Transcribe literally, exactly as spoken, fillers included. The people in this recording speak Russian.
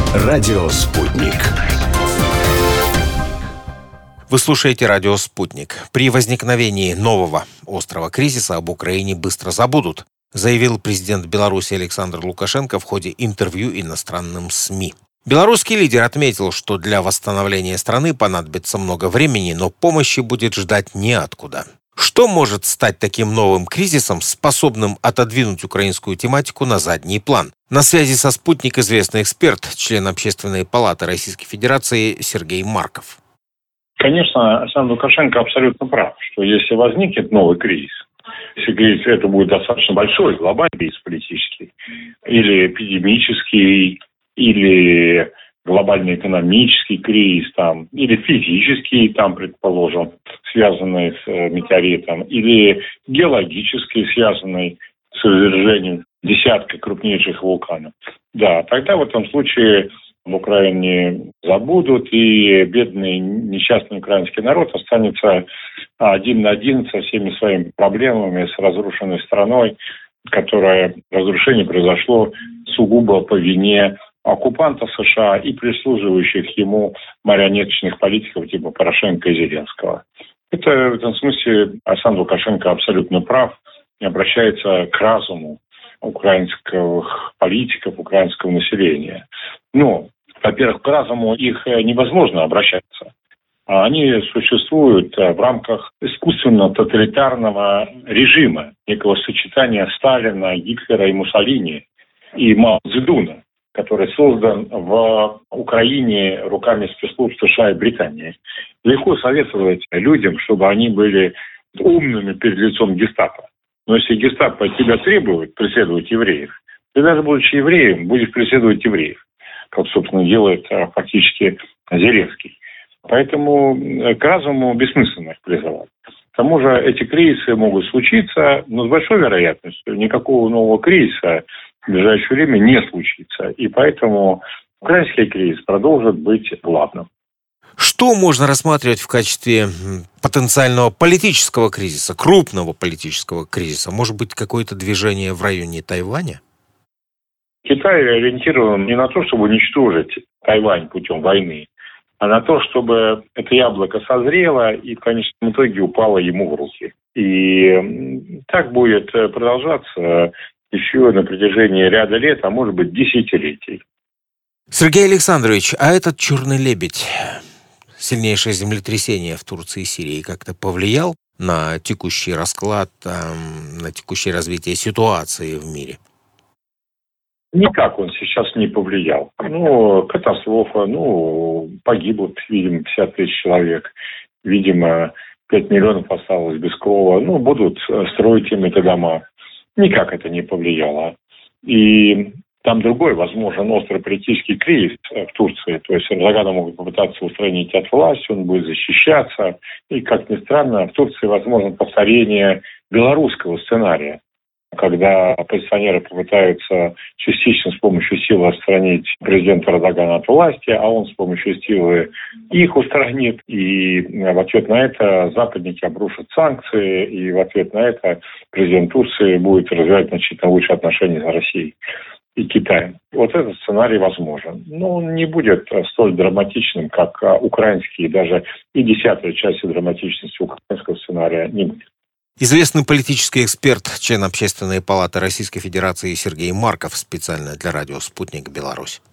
Радио «Спутник». Вы слушаете «Радио Спутник». При возникновении нового острого кризиса об Украине быстро забудут, заявил президент Беларуси Александр Лукашенко в ходе интервью иностранным СМИ. Белорусский лидер отметил, что для восстановления страны понадобится много времени, но помощи будет ждать неоткуда. Что может стать таким новым кризисом, способным отодвинуть украинскую тематику на задний план? На связи со «Спутник» известный эксперт, член Общественной палаты Российской Федерации Сергей Марков. Конечно, Александр Лукашенко абсолютно прав, что если возникнет новый кризис, если кризис это будет достаточно большой, глобальный кризис политический, или эпидемический, или глобальный экономический кризис, там, или физический, там, предположим, связанный с э, метеоритом, или геологический, связанный с извержением десятка крупнейших вулканов. Да, тогда в этом случае в Украине забудут, и бедный несчастный украинский народ останется один на один со всеми своими проблемами, с разрушенной страной, которое разрушение произошло сугубо по вине оккупантов США и прислуживающих ему марионеточных политиков типа Порошенко и Зеленского. Это в этом смысле Александр Лукашенко абсолютно прав и обращается к разуму украинских политиков, украинского населения. Но, во-первых, к разуму их невозможно обращаться. Они существуют в рамках искусственно-тоталитарного режима, некого сочетания Сталина, Гитлера и Муссолини и Мао Цзэдуна, который создан в Украине руками спецслужб США и Британии. Легко советовать людям, чтобы они были умными перед лицом гестапо. Но если гестапо от тебя требует преследовать евреев, ты даже будучи евреем, будешь преследовать евреев, как, собственно, делает фактически Зеленский. Поэтому к разуму бессмысленно их призывать. К тому же эти кризисы могут случиться, но с большой вероятностью никакого нового кризиса в ближайшее время не случится. И поэтому украинский кризис продолжит быть главным. Что можно рассматривать в качестве потенциального политического кризиса, крупного политического кризиса? Может быть, какое-то движение в районе Тайваня? Китай ориентирован не на то, чтобы уничтожить Тайвань путем войны, а на то, чтобы это яблоко созрело и в конечном итоге упало ему в руки. И так будет продолжаться еще на протяжении ряда лет, а может быть десятилетий. Сергей Александрович, а этот черный лебедь, сильнейшее землетрясение в Турции и Сирии, как-то повлиял на текущий расклад, на текущее развитие ситуации в мире? Никак он сейчас не повлиял. Ну, катастрофа, ну, погибло, видимо, пятьдесят тысяч человек. Видимо, пять миллионов осталось без крова. Ну, будут строить им эти дома. Никак это не повлияло. И там другой, возможен острый политический кризис в Турции. То есть Эрдогана могут попытаться устранить от власти, он будет защищаться. И, как ни странно, в Турции возможно повторение белорусского сценария, когда оппозиционеры попытаются частично с помощью силы отстранить президента Эрдогана от власти, а он с помощью силы их устранит, и в ответ на это западники обрушат санкции, и в ответ на это президент Турции будет развивать значительно лучшие отношения с Россией и Китаем. Вот этот сценарий возможен. Но он не будет столь драматичным, как украинский, даже и десятая часть драматичности украинского сценария не будет. Известный политический эксперт, член Общественной палаты Российской Федерации Сергей Марков, специально для радио «Спутник. Беларусь».